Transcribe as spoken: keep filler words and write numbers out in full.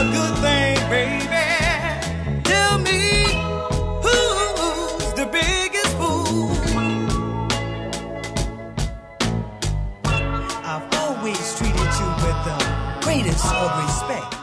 good thing, baby. Tell me who's the biggest fool. I've always treated you with the greatest of respect.